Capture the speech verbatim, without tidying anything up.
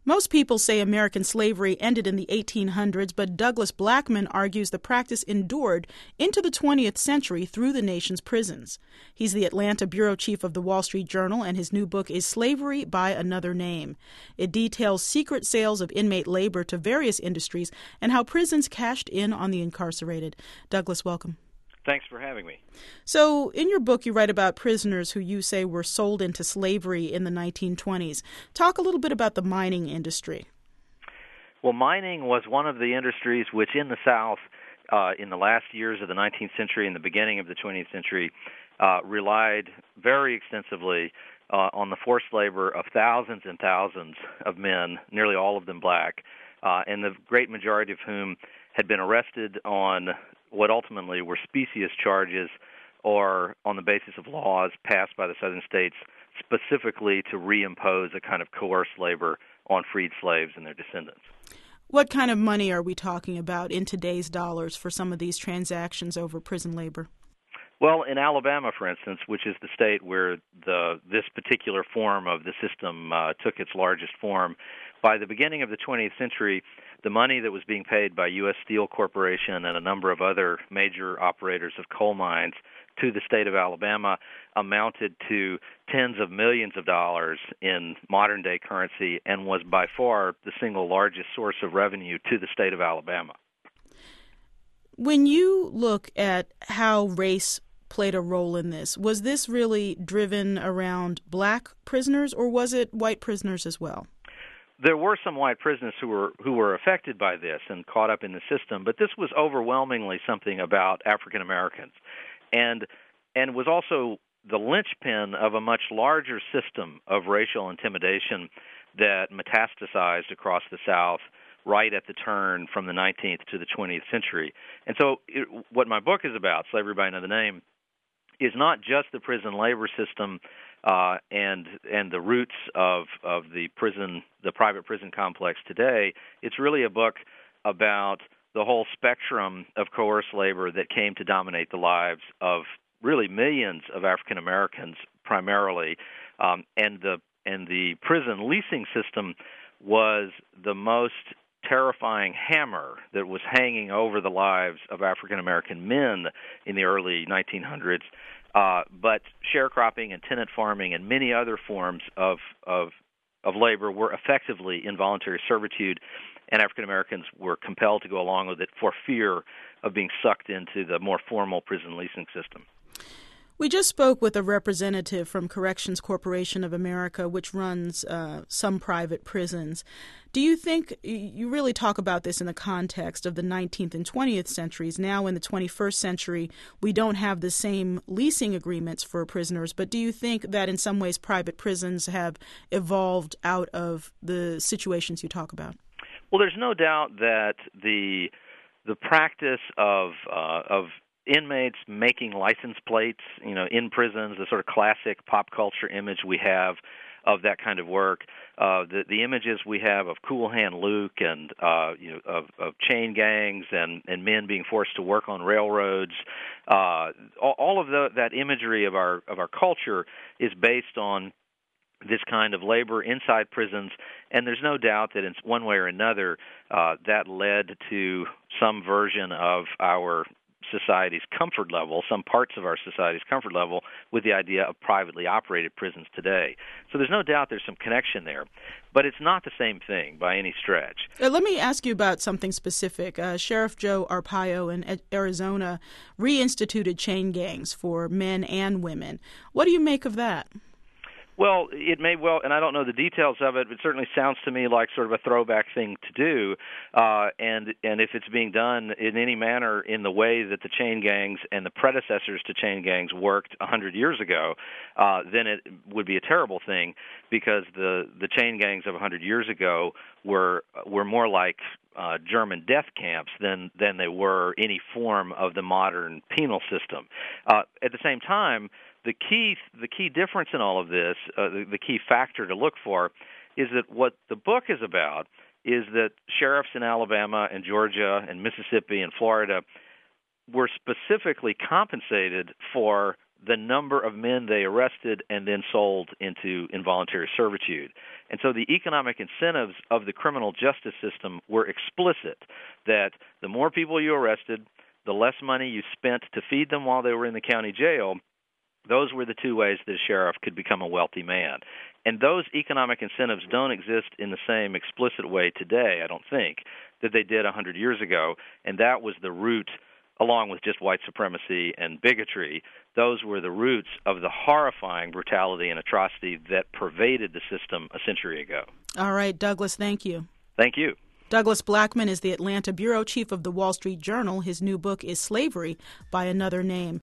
Most people say American slavery ended in the eighteen hundreds, but Douglas Blackmon argues the practice endured into the twentieth century through the nation's prisons. He's the Atlanta bureau chief of the Wall Street Journal, and his new book is Slavery by Another Name. It details secret sales of inmate labor to various industries and how prisons cashed in on the incarcerated. Douglas, welcome. Thanks for having me. So, in your book, you write about prisoners who you say were sold into slavery in the nineteen twenties. Talk a little bit about the mining industry. Well, mining was one of the industries which in the South, uh, in the last years of the nineteenth century and the beginning of the twentieth century, uh, relied very extensively uh, on the forced labor of thousands and thousands of men, nearly all of them black, uh, and the great majority of whom had been arrested on what ultimately were specious charges or on the basis of laws passed by the southern states specifically to reimpose a kind of coerced labor on freed slaves and their descendants. What kind of money are we talking about in today's dollars for some of these transactions over prison labor? Well, in Alabama, for instance, which is the state where the this particular form of the system uh, took its largest form, by the beginning of the twentieth century, the money that was being paid by U S Steel Corporation and a number of other major operators of coal mines to the state of Alabama amounted to tens of millions of dollars in modern-day currency and was by far the single largest source of revenue to the state of Alabama. When you look at how race played a role in this, was this really driven around black prisoners, or was it white prisoners as well? There were some white prisoners who were who were affected by this and caught up in the system, but this was overwhelmingly something about African Americans, and and was also the linchpin of a much larger system of racial intimidation that metastasized across the South right at the turn from the nineteenth to the twentieth century. And so it, what my book is about, Slavery by Another Name, is not just the prison labor system uh, and and the roots of of the prison, the private prison complex today. It's really a book about the whole spectrum of coerced labor that came to dominate the lives of really millions of African Americans primarily, um, and the and the prison leasing system was the most terrifying hammer that was hanging over the lives of African American men in the early nineteen hundreds. Uh, but sharecropping and tenant farming and many other forms of, of of labor were effectively involuntary servitude, and African Americans were compelled to go along with it for fear of being sucked into the more formal prison leasing system. We just spoke with a representative from Corrections Corporation of America, which runs uh, some private prisons. Do you think, you really talk about this in the context of the nineteenth and twentieth centuries. Now in the twenty-first century, we don't have the same leasing agreements for prisoners, but do you think that in some ways private prisons have evolved out of the situations you talk about? Well, there's no doubt that the the practice of uh, of inmates making license plates, you know, in prisons, the sort of classic pop culture image we have of that kind of work, uh, the, the images we have of Cool Hand Luke and, uh, you know, of, of chain gangs and, and men being forced to work on railroads, uh, all, all of the, that imagery of our of our culture is based on this kind of labor inside prisons, and there's no doubt that in one way or another uh, that led to some version of our society's comfort level, some parts of our society's comfort level, with the idea of privately operated prisons today. So there's no doubt there's some connection there, but it's not the same thing by any stretch. Uh, let me ask you about something specific. Uh, Sheriff Joe Arpaio in Arizona reinstituted chain gangs for men and women. What do you make of that? Well, it may well, and I don't know the details of it, but it certainly sounds to me like sort of a throwback thing to do. Uh, and and if it's being done in any manner in the way that the chain gangs and the predecessors to chain gangs worked one hundred years ago, uh, then it would be a terrible thing, because the, the chain gangs of one hundred years ago were were more like uh, German death camps than, than they were any form of the modern penal system. Uh, at the same time, The key, the key difference in all of this, uh, the, the key factor to look for, is that what the book is about is that sheriffs in Alabama and Georgia and Mississippi and Florida were specifically compensated for the number of men they arrested and then sold into involuntary servitude. And so the economic incentives of the criminal justice system were explicit, that the more people you arrested, the less money you spent to feed them while they were in the county jail. Those were the two ways that a sheriff could become a wealthy man. And those economic incentives don't exist in the same explicit way today, I don't think, that they did one hundred years ago. And that was the root, along with just white supremacy and bigotry, those were the roots of the horrifying brutality and atrocity that pervaded the system a century ago. All right, Douglas, thank you. Thank you. Douglas Blackmon is the Atlanta bureau chief of the Wall Street Journal. His new book is Slavery by Another Name.